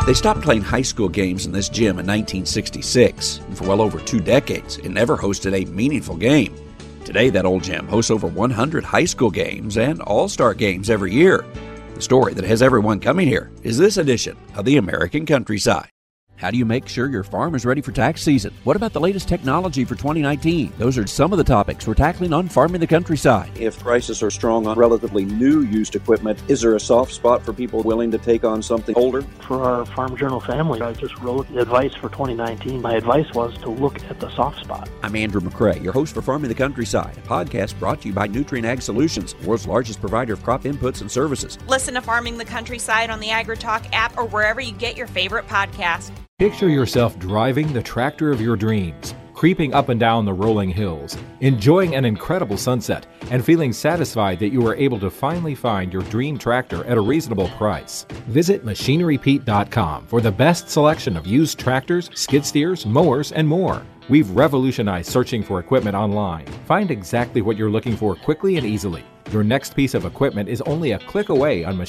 They stopped playing high school games in this gym in 1966, and for well over 2 decades, it never hosted a meaningful game. Today, that old gym hosts over 100 high school games and all-star games every year. The story that has everyone coming here is this edition of the American Countryside. How do you make sure your farm is ready for tax season? What about the latest technology for 2019? Those are some of the topics we're tackling on Farming the Countryside. If prices are strong on relatively new used equipment, is there a soft spot for people willing to take on something older? For our Farm Journal family, I just wrote advice for 2019. My advice was to look at the soft spot. I'm Andrew McCrae, your host for Farming the Countryside, a podcast brought to you by Nutrien Ag Solutions, the world's largest provider of crop inputs and services. Listen to Farming the Countryside on the AgriTalk app or wherever you get your favorite podcast. Picture yourself driving the tractor of your dreams, creeping up and down the rolling hills, enjoying an incredible sunset, and feeling satisfied that you were able to finally find your dream tractor at a reasonable price. Visit MachineryPete.com for the best selection of used tractors, skid steers, mowers, and more. We've revolutionized searching for equipment online. Find exactly what you're looking for quickly and easily. Your next piece of equipment is only a click away on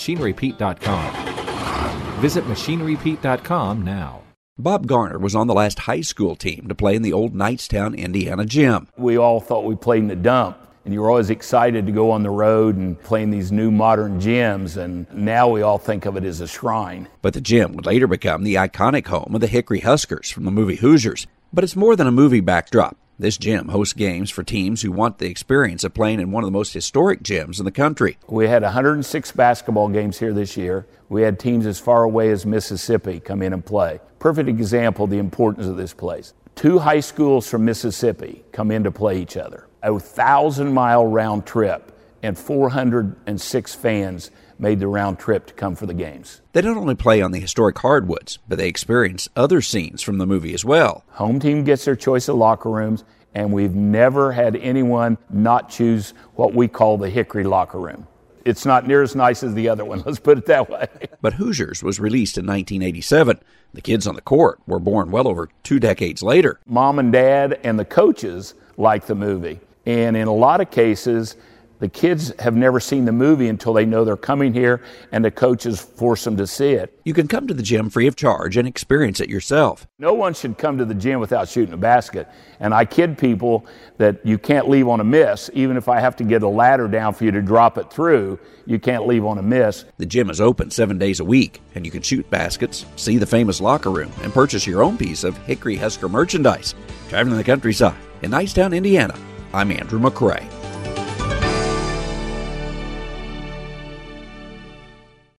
MachineryPete.com. Visit MachineryPete.com now. Bob Garner was on the last high school team to play in the old Knightstown, Indiana gym. We all thought we played in the dump, and you were always excited to go on the road and play in these new modern gyms, and now we all think of it as a shrine. But the gym would later become the iconic home of the Hickory Huskers from the movie Hoosiers. But it's more than a movie backdrop. This gym hosts games for teams who want the experience of playing in one of the most historic gyms in the country. We had 106 basketball games here this year. We had teams as far away as Mississippi come in and play. Perfect example of the importance of this place. 2 high schools from Mississippi come in to play each other. A 1,000-mile round trip, and 406 fans made the round trip to come for the games. They don't only play on the historic hardwoods, but they experience other scenes from the movie as well. Home team gets their choice of locker rooms, and we've never had anyone not choose what we call the Hickory locker room. It's not near as nice as the other one, let's put it that way. But Hoosiers was released in 1987. The kids on the court were born well over 2 decades later. Mom and Dad and the coaches like the movie, and in a lot of cases, the kids have never seen the movie until they know they're coming here and the coaches force them to see it. You can come to the gym free of charge and experience it yourself. No one should come to the gym without shooting a basket. And I kid people that you can't leave on a miss. Even if I have to get a ladder down for you to drop it through, you can't leave on a miss. The gym is open 7 days a week, and you can shoot baskets, see the famous locker room, and purchase your own piece of Hickory Husker merchandise. Traveling the Countryside in Knightstown, Indiana, I'm Andrew McCrae.